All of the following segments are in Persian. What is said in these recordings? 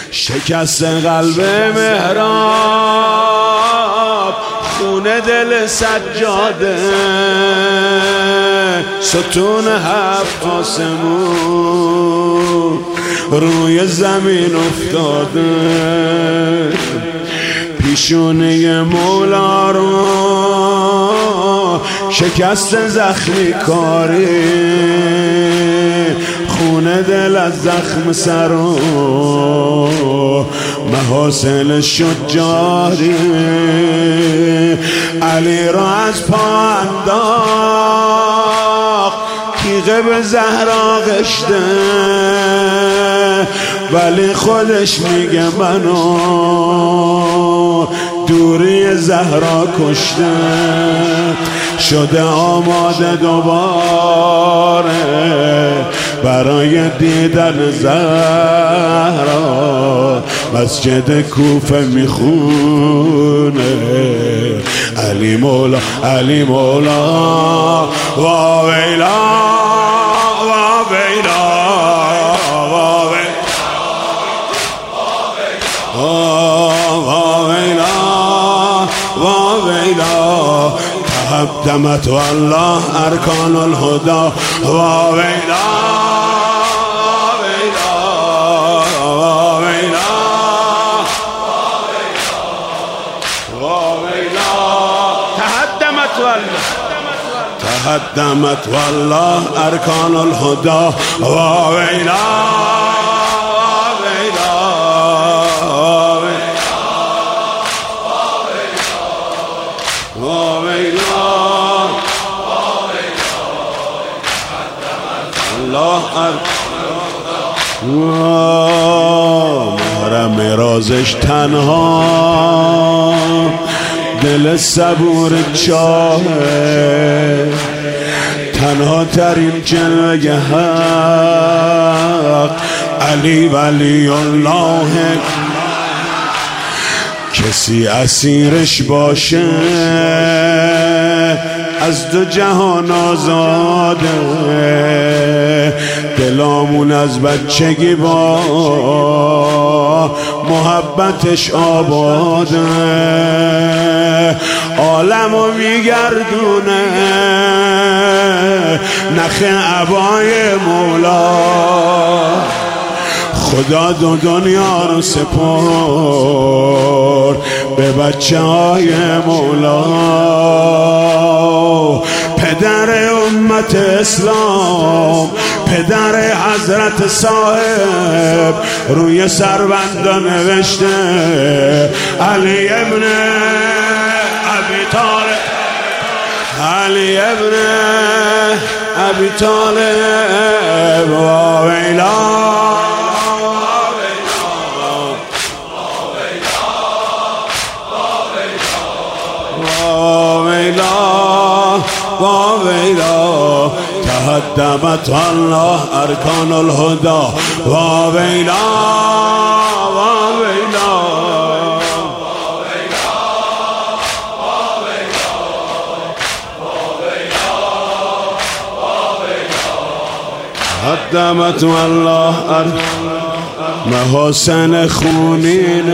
شکست قلب مهراب، خونه دل سجاده، ستون هفت آسمون روی زمین افتاده، پیشونه مولا رو شکست زخمی کاری، خونه دل از زخم سر و محاسن شد جاری. علی را از پا انداخت، تیغه به زهرا غشته، ولی خودش میگه منو دوری زهرا کشته. شده آماده دوباره برای دیدن زهرا، مسجد کوفه میخونه. علی مولا علی مولا وا ویلا وا ویلا وا ویلا وا ویلا، تهدمت والله ارکان الهدى وا ویلا وا ویلا وا ویلا، تهدمت والله ارکان الهدى وا ویلا محرم رازش تنها، دل صبور چاهه، تنها ترین جلوه حق علی ولی الله. کسی اسیرش باشه از دو جهان آزاده، دلامون از بچگی با محبتش آباده، عالمو میگردونه نخ عبای مولا. خدا دو دنیا رو سپرد به بچه های مولا. پدر امت اسلام، پدر حضرت صاحب، روی سربندا نوشته علی ابن ابی طالب، علی ابن ابی طالب وا ویلا وا ویلا، تهدمت الله ارکان الهدى وا ویلا وا ویلا تهدمت الله محاسن خونین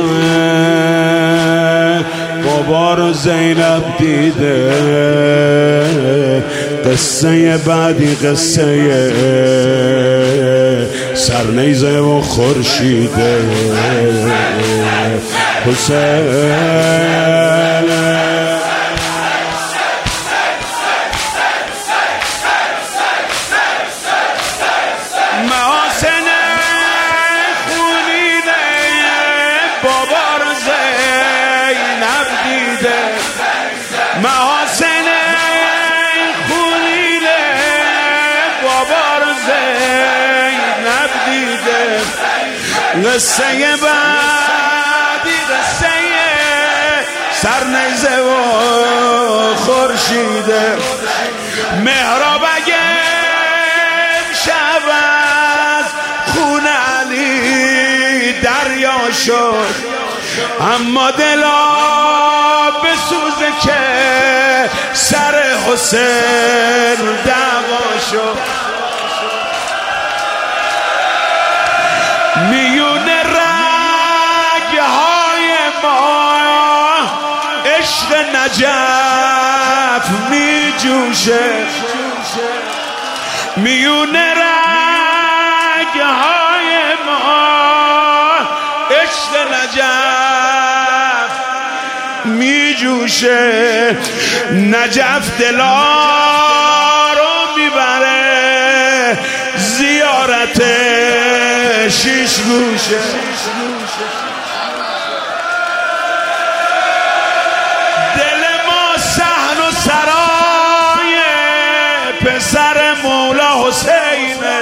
بابا رو زینب دیده. قصه بعدی قصه سرنیزه و خورشیده حسین. محاسن خونینه بابا رو زینب دیده، محاسن خونینه بابا رو زینب دیده. قصه بعدی قصه سرنیزه و خورشیده. محراب اگه شب از خون علی دریا شد، اما دلا بسوزه که سر حسین دعوا شد. میون رنگ نجف می جوشه میون رگهای ما، عشق نجف می جوشه. نجف دلا رو میبره زیارت شیش گوشه. دل ما صحن و سرای پسر مولا حسینه،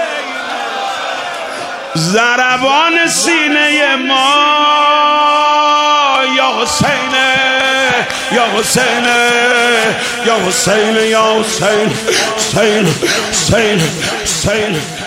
ضربان سینه ما یا حسینه یا حسینه یا حسینه یا حسین، حسین حسین حسین.